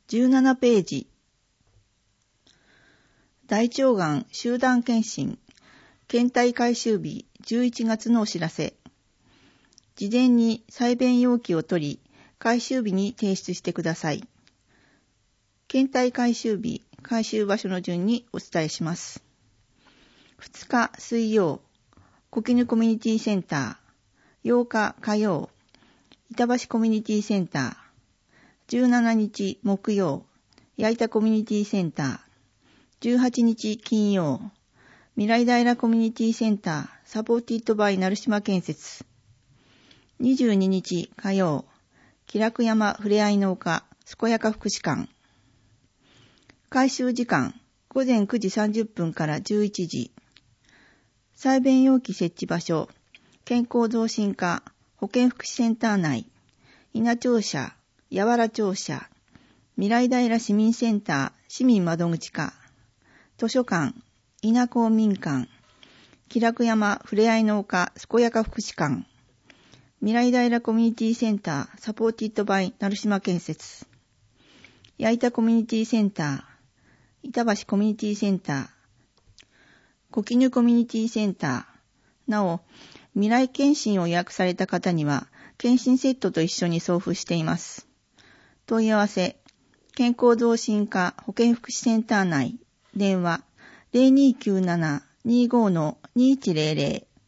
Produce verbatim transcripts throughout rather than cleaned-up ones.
じゅうななページ。大腸がん集団検診、検体回収日じゅういちがつのお知らせ。事前に採便容器を取り、回収日に提出してください。検体回収日、回収場所の順にお伝えします。ふつか水曜、小絹コミュニティセンター。ようか火曜、板橋コミュニティセンター。じゅうしちにち木曜、矢板コミュニティセンター。じゅうはちにち金曜、未来平コミュニティセンターサポーティッドバイ成島建設。にじゅうににち火曜、気楽山ふれあい農家健やか福祉館。回収時間ごぜんくじさんじゅっぷんからじゅういちじ。採便容器設置場所、健康増進課保健福祉センター内、稲庁舎、やわら庁舎、未来平市民センター市民窓口課、図書館、稲公民館、気楽山ふれあい農家健やか福祉館、未来平コミュニティセンターサポーティッドバイ成島建設、矢板コミュニティセンター、板橋コミュニティセンター、小絹コミュニティセンター。なお、未来検診を予約された方には、検診セットと一緒に送付しています。問い合わせ、健康増進課保健福祉センター内、電話 ゼロにきゅうなな にじゅうご のにいちゼロゼロ。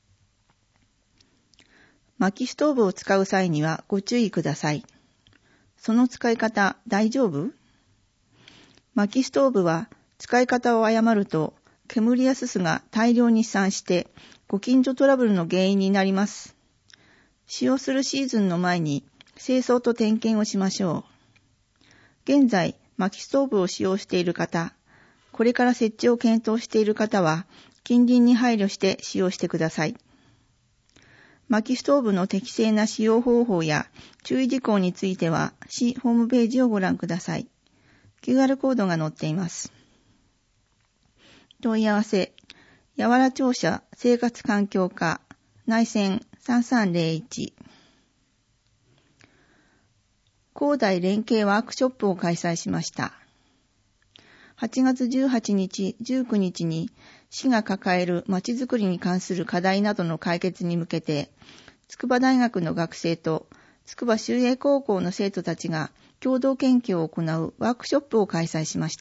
薪ストーブを使う際にはご注意ください。その使い方大丈夫？薪ストーブは使い方を誤ると煙やすすが大量に飛散してご近所トラブルの原因になります。使用するシーズンの前に清掃と点検をしましょう。現在薪ストーブを使用している方、これから設置を検討している方は近隣に配慮して使用してください。薪ストーブの適正な使用方法や注意事項については市ホームページをご覧ください。キューアール コードが載っています。問い合わせ、やわら庁舎生活環境課内線さんさんゼロいち。広大連携ワークショップを開催しました。はちがつじゅうはちにち、じゅうくにちに市が抱えるまちづくりに関する課題などの解決に向けて、筑波大学の学生と筑波修英高校の生徒たちが共同研究を行うワークショップを開催しました。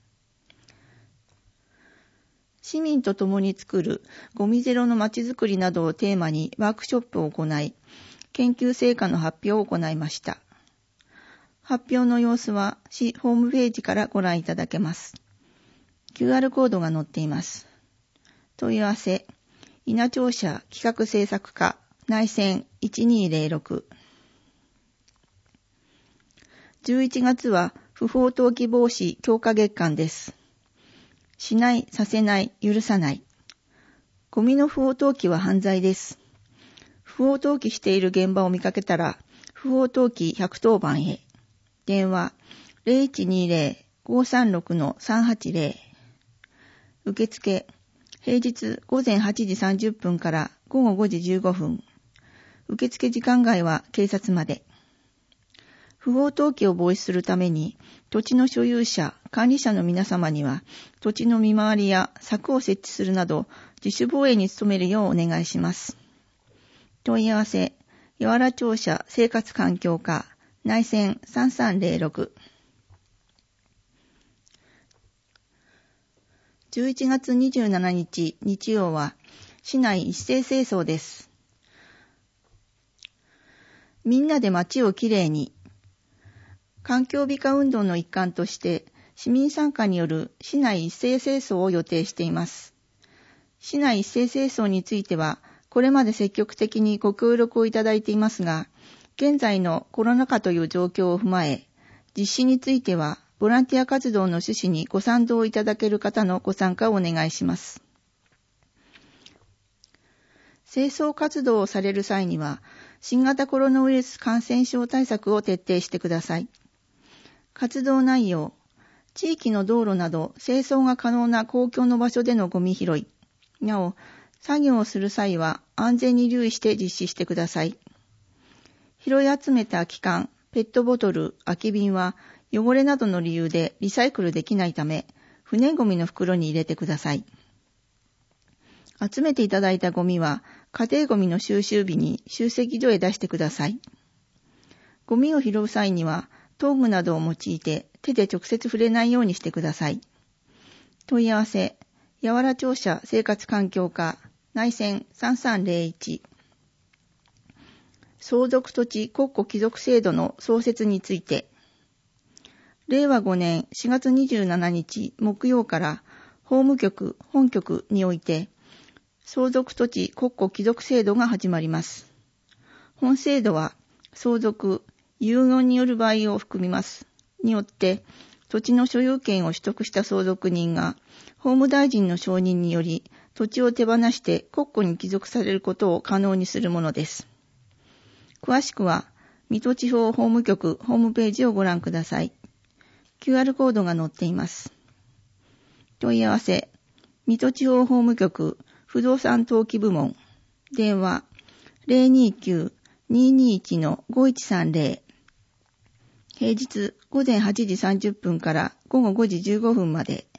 市民と共に作るゴミゼロのまちづくりなどをテーマにワークショップを行い、研究成果の発表を行いました。発表の様子は市ホームページからご覧いただけます。キューアール コードが載っています。問い合わせ、稲庁舎企画制作課内線いちにゼロろく。じゅういちがつは不法投棄防止強化月間です。しない、させない、許さない。ゴミの不法投棄は犯罪です。不法投棄している現場を見かけたら、不法投棄ひゃくとおばんへ。電話 ゼロいちにゼロ ごさんろく さんはちゼロ。受付、平日ごぜんはちじさんじゅっぷんからごごごじじゅうごふん。受付時間外は警察まで。不法投棄を防止するために、土地の所有者、管理者の皆様には、土地の見回りや柵を設置するなど、自主防衛に努めるようお願いします。問い合わせ、やわら庁舎生活環境課、内線さんさんゼロろく。じゅういちがつにじゅうしちにち日曜は、市内一斉清掃です。みんなで街をきれいに。環境美化運動の一環として、市民参加による市内一斉清掃を予定しています。市内一斉清掃については、これまで積極的にご協力をいただいていますが、現在のコロナ禍という状況を踏まえ、実施については、ボランティア活動の趣旨にご賛同いただける方のご参加をお願いします。清掃活動をされる際には、新型コロナウイルス感染症対策を徹底してください。活動内容、地域の道路など清掃が可能な公共の場所でのゴミ拾い。なお、作業をする際は安全に留意して実施してください。拾い集めた空き缶、ペットボトル、空き瓶は汚れなどの理由でリサイクルできないため、不燃ゴミの袋に入れてください。集めていただいたゴミは、家庭ゴミの収集日に集積所へ出してください。ゴミを拾う際には、トングなどを用いて手で直接触れないようにしてください。問い合わせ、やわら庁舎生活環境課、内線さんさんゼロいち。相続土地国庫帰属制度の創設について、れいわごねんしがつにじゅうしちにち木曜から法務局本局において相続土地国庫帰属制度が始まります。本制度は相続、遺言による場合を含みます。によって土地の所有権を取得した相続人が法務大臣の承認により土地を手放して国庫に帰属されることを可能にするものです。詳しくは水戸地方法務局ホームページをご覧ください。キューアール コードが載っています。問い合わせ、水戸地方法務局不動産登記部門、電話 ゼロにきゅう にーにーいち ごいちさんゼロ、平日午前はちじさんじゅっぷんから午後ごじじゅうごふんまで。